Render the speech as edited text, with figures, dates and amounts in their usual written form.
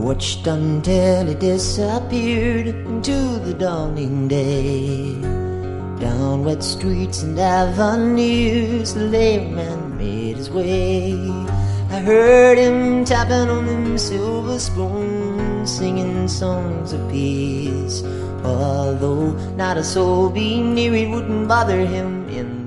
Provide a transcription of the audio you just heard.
watched until he disappeared into the dawning day. Down wet streets and avenues the lame man made his way. I heard him tapping on them silver spoons, singing songs of peace. Although not a soul be near, it wouldn't bother him in